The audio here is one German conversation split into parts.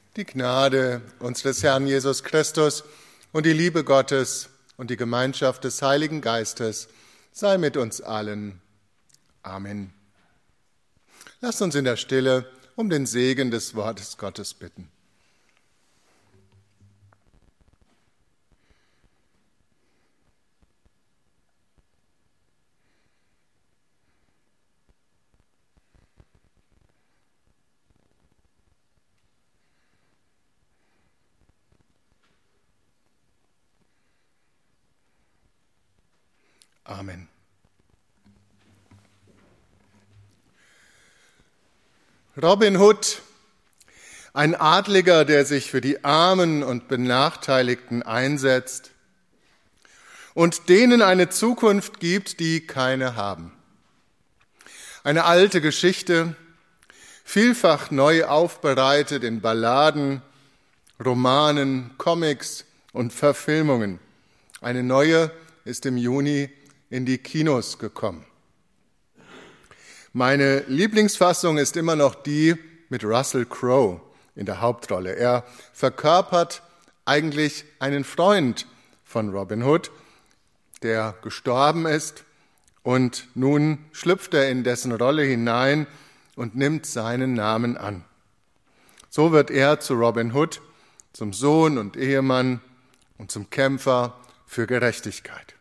Die Gnade unseres Herrn Jesus Christus und die Liebe Gottes und die Gemeinschaft des Heiligen Geistes sei mit uns allen. Amen. Lasst uns in der Stille um den Segen des Wortes Gottes bitten. Amen. Robin Hood, ein Adliger, der sich für die Armen und Benachteiligten einsetzt und denen eine Zukunft gibt, die keine haben. Eine alte Geschichte, vielfach neu aufbereitet in Balladen, Romanen, Comics und Verfilmungen. Eine neue ist im Juni in die Kinos gekommen. Meine Lieblingsfassung ist immer noch die mit Russell Crowe in der Hauptrolle. Er verkörpert eigentlich einen Freund von Robin Hood, der gestorben ist, und nun schlüpft er in dessen Rolle hinein und nimmt seinen Namen an. So wird er zu Robin Hood, zum Sohn und Ehemann und zum Kämpfer für Gerechtigkeit.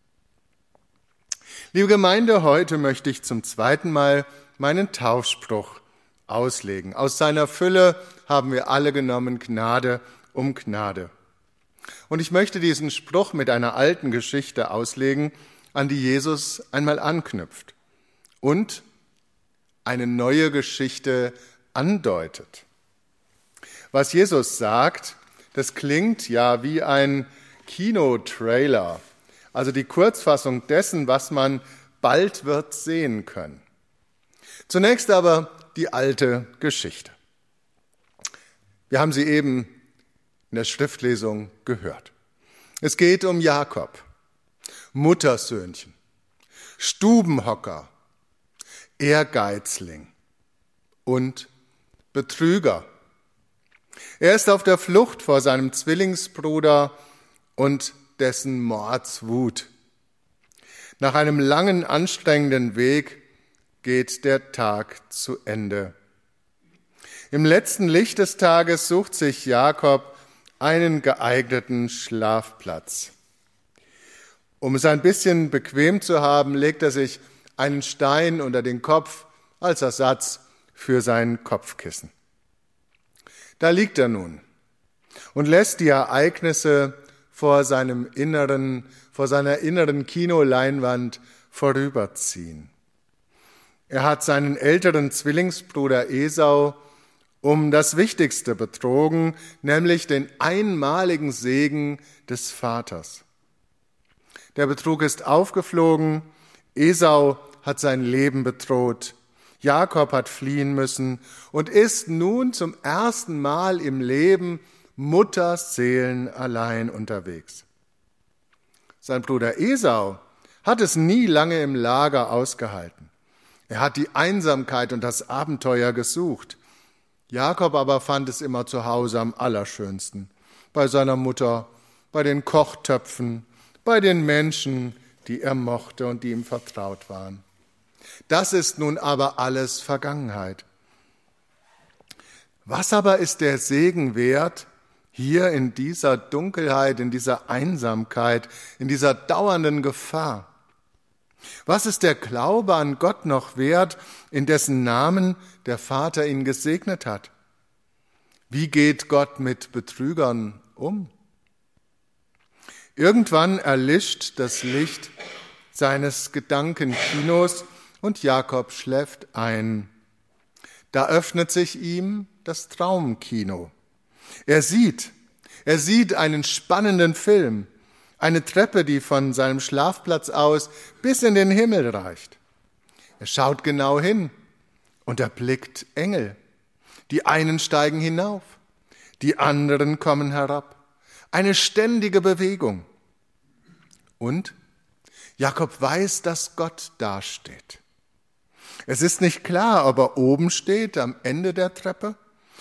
Liebe Gemeinde, heute möchte ich zum zweiten Mal meinen Taufspruch auslegen. Aus seiner Fülle haben wir alle genommen Gnade um Gnade. Und ich möchte diesen Spruch mit einer alten Geschichte auslegen, an die Jesus einmal anknüpft und eine neue Geschichte andeutet. Was Jesus sagt, das klingt ja wie ein Kinotrailer, also die Kurzfassung dessen, was man bald wird sehen können. Zunächst aber die alte Geschichte. Wir haben sie eben in der Schriftlesung gehört. Es geht um Jakob, Muttersöhnchen, Stubenhocker, Ehrgeizling und Betrüger. Er ist auf der Flucht vor seinem Zwillingsbruder und dessen Mordswut. Nach einem langen, anstrengenden Weg geht der Tag zu Ende. Im letzten Licht des Tages sucht sich Jakob einen geeigneten Schlafplatz. Um es ein bisschen bequem zu haben, legt er sich einen Stein unter den Kopf als Ersatz für sein Kopfkissen. Da liegt er nun und lässt die Ereignisse vor seiner inneren Kinoleinwand vorüberziehen. Er hat seinen älteren Zwillingsbruder Esau um das Wichtigste betrogen, nämlich den einmaligen Segen des Vaters. Der Betrug ist aufgeflogen, Esau hat sein Leben bedroht, Jakob hat fliehen müssen und ist nun zum ersten Mal im Leben mutterseelenallein unterwegs. Sein Bruder Esau hat es nie lange im Lager ausgehalten. Er hat die Einsamkeit und das Abenteuer gesucht. Jakob aber fand es immer zu Hause am allerschönsten. Bei seiner Mutter, bei den Kochtöpfen, bei den Menschen, die er mochte und die ihm vertraut waren. Das ist nun aber alles Vergangenheit. Was aber ist der Segen wert, hier in dieser Dunkelheit, in dieser Einsamkeit, in dieser dauernden Gefahr? Was ist der Glaube an Gott noch wert, in dessen Namen der Vater ihn gesegnet hat? Wie geht Gott mit Betrügern um? Irgendwann erlischt das Licht seines Gedankenkinos und Jakob schläft ein. Da öffnet sich ihm das Traumkino. Er sieht einen spannenden Film, eine Treppe, die von seinem Schlafplatz aus bis in den Himmel reicht. Er schaut genau hin und erblickt Engel. Die einen steigen hinauf, die anderen kommen herab. Eine ständige Bewegung. Und Jakob weiß, dass Gott dasteht. Es ist nicht klar, ob er oben steht, am Ende der Treppe,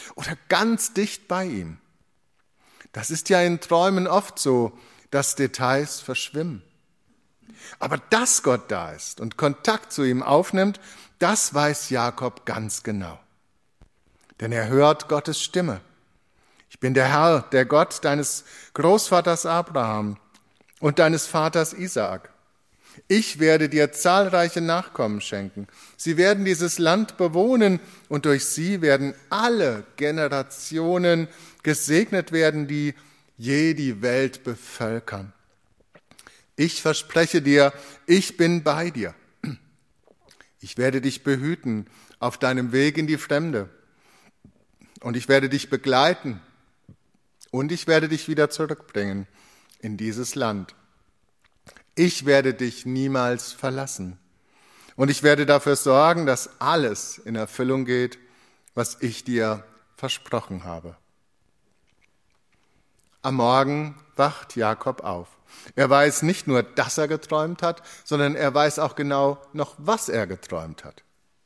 oder ganz dicht bei ihm. Das ist ja in Träumen oft so, dass Details verschwimmen. Aber dass Gott da ist und Kontakt zu ihm aufnimmt, das weiß Jakob ganz genau. Denn er hört Gottes Stimme. Ich bin der Herr, der Gott deines Großvaters Abraham und deines Vaters Isaak. Ich werde dir zahlreiche Nachkommen schenken. Sie werden dieses Land bewohnen und durch sie werden alle Generationen gesegnet werden, die je die Welt bevölkern. Ich verspreche dir, ich bin bei dir. Ich werde dich behüten auf deinem Weg in die Fremde. Und ich werde dich begleiten. Und ich werde dich wieder zurückbringen in dieses Land. Ich werde dich niemals verlassen. Und ich werde dafür sorgen, dass alles in Erfüllung geht, was ich dir versprochen habe. Am Morgen wacht Jakob auf. Er weiß nicht nur, dass er geträumt hat, sondern er weiß auch genau noch, was er geträumt hat.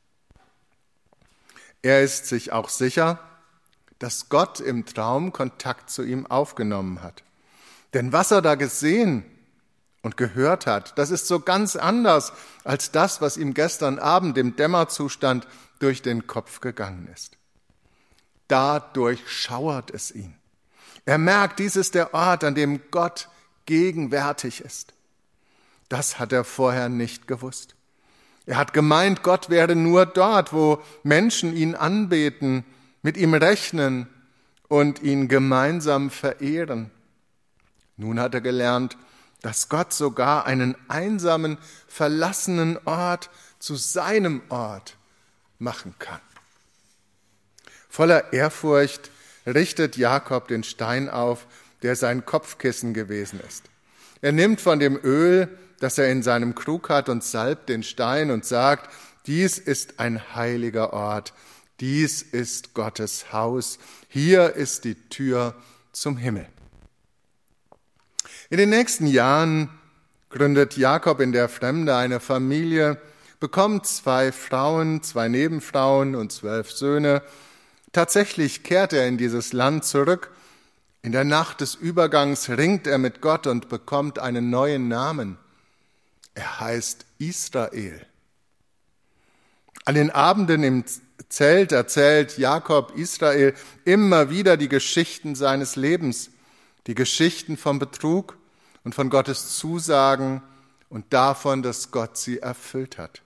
Er ist sich auch sicher, dass Gott im Traum Kontakt zu ihm aufgenommen hat. Denn was er da gesehen und gehört hat, das ist so ganz anders als das, was ihm gestern Abend im Dämmerzustand durch den Kopf gegangen ist. Dadurch schauert es ihn. Er merkt, dies ist der Ort, an dem Gott gegenwärtig ist. Das hat er vorher nicht gewusst. Er hat gemeint, Gott wäre nur dort, wo Menschen ihn anbeten, mit ihm rechnen und ihn gemeinsam verehren. Nun hat er gelernt, dass Gott sogar einen einsamen, verlassenen Ort zu seinem Ort machen kann. Voller Ehrfurcht richtet Jakob den Stein auf, der sein Kopfkissen gewesen ist. Er nimmt von dem Öl, das er in seinem Krug hat, und salbt den Stein und sagt, dies ist ein heiliger Ort, dies ist Gottes Haus, hier ist die Tür zum Himmel. In den nächsten Jahren gründet Jakob in der Fremde eine Familie, bekommt 2 Frauen, 2 Nebenfrauen und 12 Söhne. Tatsächlich kehrt er in dieses Land zurück. In der Nacht des Übergangs ringt er mit Gott und bekommt einen neuen Namen. Er heißt Israel. An den Abenden im Zelt erzählt Jakob Israel immer wieder die Geschichten seines Lebens, die Geschichten vom Betrug und von Gottes Zusagen und davon, dass Gott sie erfüllt hat.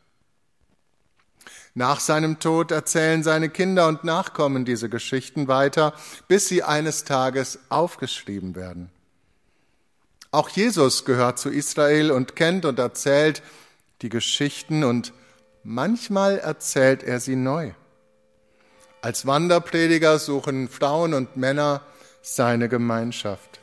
Nach seinem Tod erzählen seine Kinder und Nachkommen diese Geschichten weiter, bis sie eines Tages aufgeschrieben werden. Auch Jesus gehört zu Israel und kennt und erzählt die Geschichten und manchmal erzählt er sie neu. Als Wanderprediger suchen Frauen und Männer seine Gemeinschaft.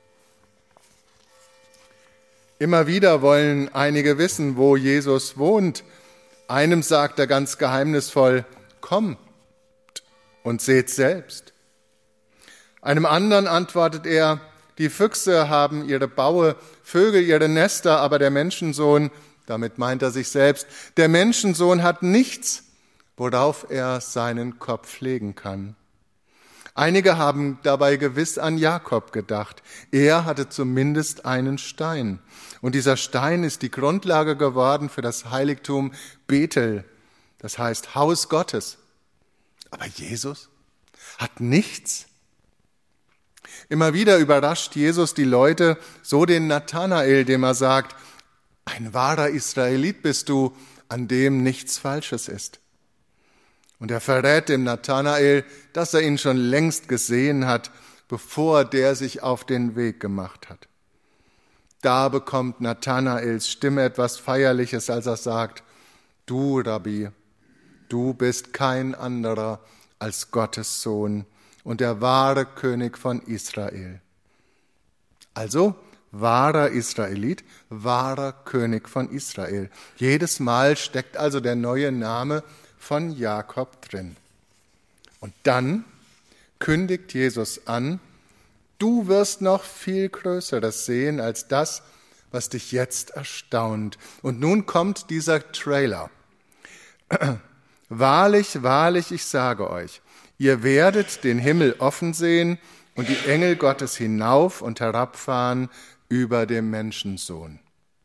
Immer wieder wollen einige wissen, wo Jesus wohnt. Einem sagt er ganz geheimnisvoll, kommt und seht selbst. Einem anderen antwortet er, die Füchse haben ihre Baue, Vögel ihre Nester, aber der Menschensohn, damit meint er sich selbst, der Menschensohn hat nichts, worauf er seinen Kopf legen kann. Einige haben dabei gewiss an Jakob gedacht. Er hatte zumindest einen Stein. Und dieser Stein ist die Grundlage geworden für das Heiligtum Bethel, das heißt Haus Gottes. Aber Jesus hat nichts. Immer wieder überrascht Jesus die Leute, so den Nathanael, dem er sagt, ein wahrer Israelit bist du, an dem nichts Falsches ist. Und er verrät dem Nathanael, dass er ihn schon längst gesehen hat, bevor der sich auf den Weg gemacht hat. Da bekommt Nathanaels Stimme etwas Feierliches, als er sagt, du, Rabbi, du bist kein anderer als Gottes Sohn und der wahre König von Israel. Also, wahrer Israelit, wahrer König von Israel. Jedes Mal steckt also der neue Name von Jakob drin. Und dann kündigt Jesus an, du wirst noch viel Größeres sehen als das, was dich jetzt erstaunt. Und nun kommt dieser Trailer. Wahrlich, wahrlich, ich sage euch, ihr werdet den Himmel offen sehen und die Engel Gottes hinauf und herabfahren über dem Menschensohn.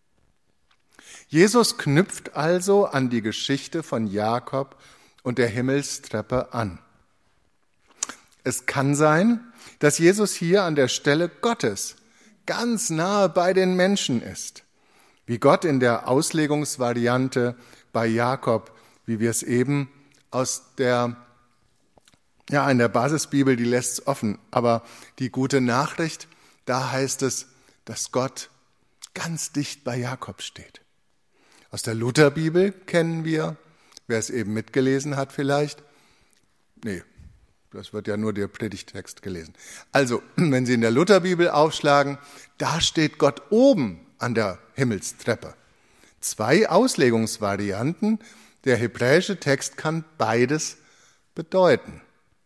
Jesus knüpft also an die Geschichte von Jakob und der Himmelstreppe an. Es kann sein, dass Jesus hier an der Stelle Gottes ganz nahe bei den Menschen ist, wie Gott in der Auslegungsvariante bei Jakob, wie wir es eben in der Basisbibel, die lässt es offen, aber die gute Nachricht, da heißt es, dass Gott ganz dicht bei Jakob steht. Aus der Lutherbibel kennen wir, wer es eben mitgelesen hat vielleicht, das wird ja nur der Predigttext gelesen. Also, wenn Sie in der Lutherbibel aufschlagen, da steht Gott oben an der Himmelstreppe. 2 Auslegungsvarianten, der hebräische Text kann beides bedeuten.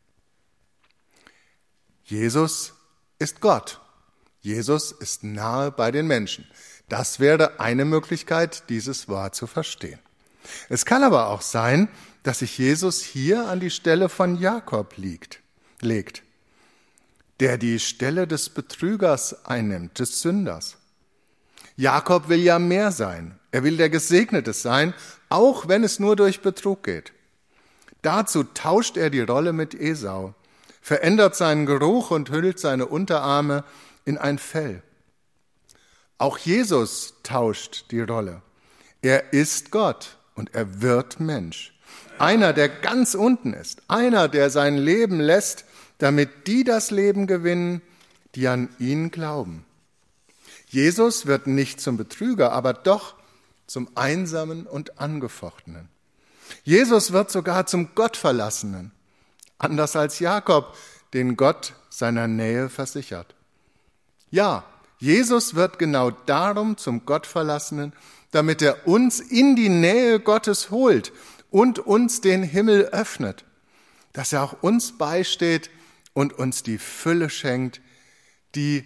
Jesus ist Gott. Jesus ist nahe bei den Menschen. Das wäre eine Möglichkeit, dieses Wort zu verstehen. Es kann aber auch sein, dass sich Jesus hier an die Stelle von Jakob legt, der die Stelle des Betrügers einnimmt, des Sünders. Jakob will ja mehr sein. Er will der Gesegnete sein, auch wenn es nur durch Betrug geht. Dazu tauscht er die Rolle mit Esau, verändert seinen Geruch und hüllt seine Unterarme in ein Fell. Auch Jesus tauscht die Rolle. Er ist Gott und er wird Mensch. Einer, der ganz unten ist, einer, der sein Leben lässt, damit die das Leben gewinnen, die an ihn glauben. Jesus wird nicht zum Betrüger, aber doch zum Einsamen und Angefochtenen. Jesus wird sogar zum Gottverlassenen, anders als Jakob, den Gott seiner Nähe versichert. Ja, Jesus wird genau darum zum Gottverlassenen, damit er uns in die Nähe Gottes holt und uns den Himmel öffnet, dass er auch uns beisteht und uns die Fülle schenkt, die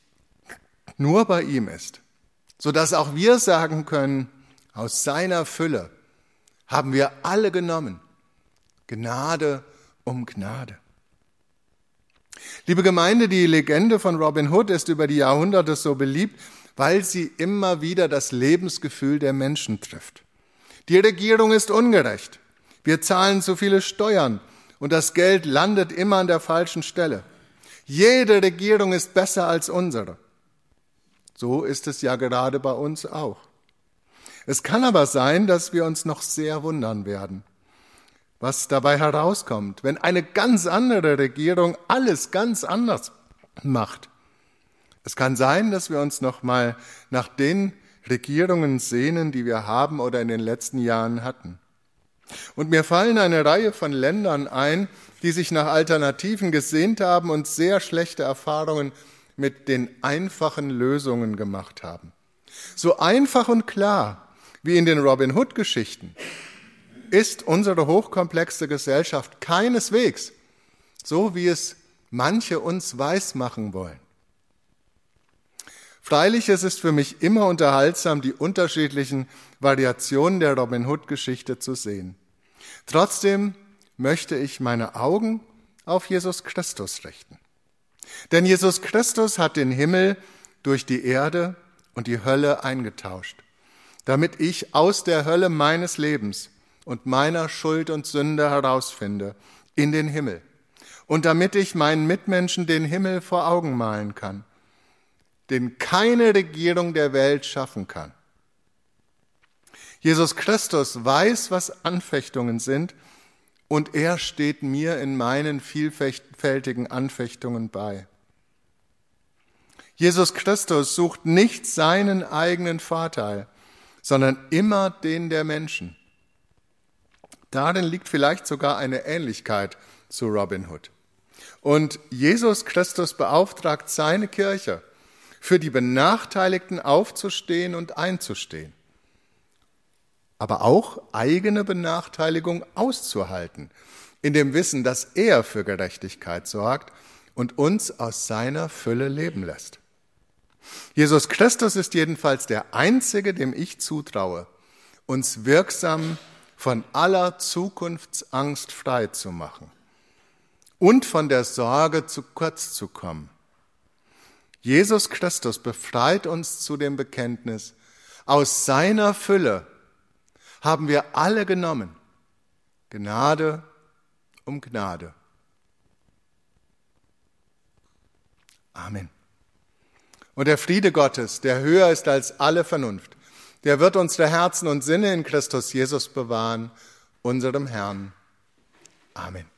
nur bei ihm ist, sodass auch wir sagen können, aus seiner Fülle haben wir alle genommen, Gnade um Gnade. Liebe Gemeinde, die Legende von Robin Hood ist über die Jahrhunderte so beliebt, weil sie immer wieder das Lebensgefühl der Menschen trifft. Die Regierung ist ungerecht. Wir zahlen zu viele Steuern und das Geld landet immer an der falschen Stelle. Jede Regierung ist besser als unsere. So ist es ja gerade bei uns auch. Es kann aber sein, dass wir uns noch sehr wundern werden, was dabei herauskommt, wenn eine ganz andere Regierung alles ganz anders macht. Es kann sein, dass wir uns noch mal nach den Regierungen sehnen, die wir haben oder in den letzten Jahren hatten. Und mir fallen eine Reihe von Ländern ein, die sich nach Alternativen gesehnt haben und sehr schlechte Erfahrungen mit den einfachen Lösungen gemacht haben. So einfach und klar wie in den Robin Hood-Geschichten ist unsere hochkomplexe Gesellschaft keineswegs, so wie es manche uns weismachen wollen. Freilich, es ist für mich immer unterhaltsam, die unterschiedlichen Variationen der Robin Hood-Geschichte zu sehen. Trotzdem möchte ich meine Augen auf Jesus Christus richten. Denn Jesus Christus hat den Himmel durch die Erde und die Hölle eingetauscht, damit ich aus der Hölle meines Lebens und meiner Schuld und Sünde herausfinde in den Himmel und damit ich meinen Mitmenschen den Himmel vor Augen malen kann, den keine Regierung der Welt schaffen kann. Jesus Christus weiß, was Anfechtungen sind, und er steht mir in meinen vielfältigen Anfechtungen bei. Jesus Christus sucht nicht seinen eigenen Vorteil, sondern immer den der Menschen. Darin liegt vielleicht sogar eine Ähnlichkeit zu Robin Hood. Und Jesus Christus beauftragt seine Kirche, für die Benachteiligten aufzustehen und einzustehen, aber auch eigene Benachteiligung auszuhalten, in dem Wissen, dass er für Gerechtigkeit sorgt und uns aus seiner Fülle leben lässt. Jesus Christus ist jedenfalls der Einzige, dem ich zutraue, uns wirksam von aller Zukunftsangst frei zu machen und von der Sorge, zu kurz zu kommen. Jesus Christus befreit uns zu dem Bekenntnis, aus seiner Fülle haben wir alle genommen, Gnade um Gnade. Amen. Und der Friede Gottes, der höher ist als alle Vernunft, der wird unsere Herzen und Sinne in Christus Jesus bewahren, unserem Herrn. Amen.